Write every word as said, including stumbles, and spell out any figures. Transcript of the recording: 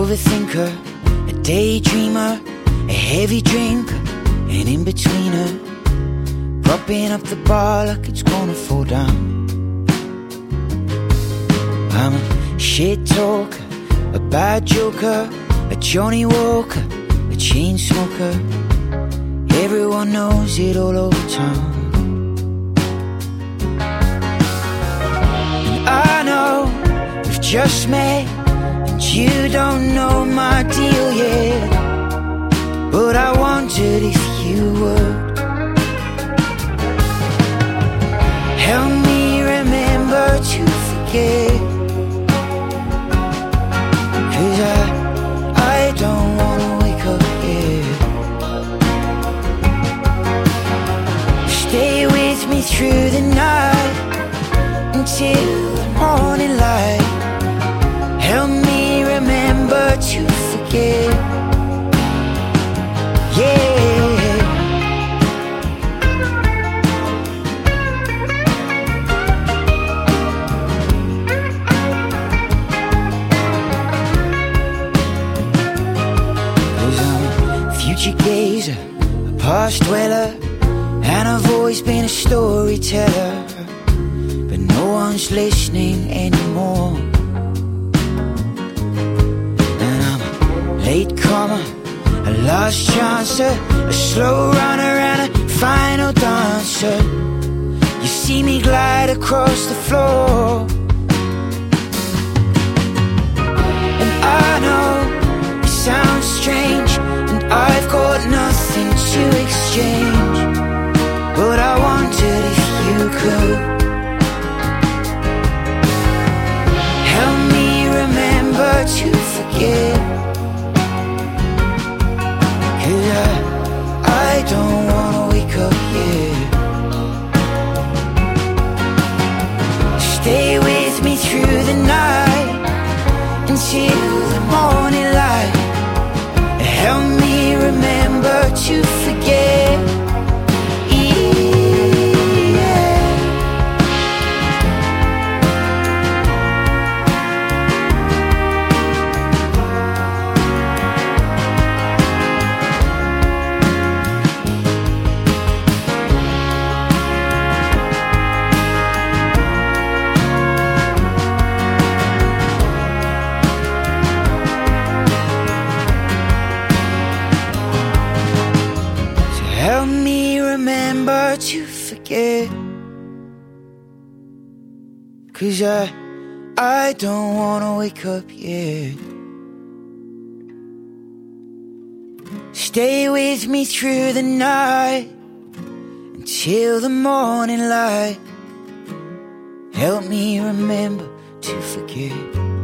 overthinker, a daydreamer, a heavy drinker, an in-betweener, propping up the bar like it's gonna fall down. I'm a shit talker, a bad joker, a Johnny Walker, a chain smoker. Everyone knows it all over town. And I know we've just met, and you don't know my deal yet, but I wondered if you would help me remember to forget. Cause I, I don't wanna wake up yet. Stay with me through the night until the morning light. Help me remember to forget. Yeah. Cause I'm a future gazer, a past dweller, and I've always been a storyteller, but no one's listening anymore. And I'm a latecomer, a last chancer, a slow runner and a final dancer. You see me glide across the floor, and I know it sounds strange, and I've got nothing to exchange, but I wondered if you could help me remember to forget. Cause I, I don't wanna wake up yet. Stay with me through the night until the morning light. Help me remember to forget. Help me remember to forget. Cause I, I don't wanna wake up yet. Stay with me through the night until the morning light. Help me remember to forget.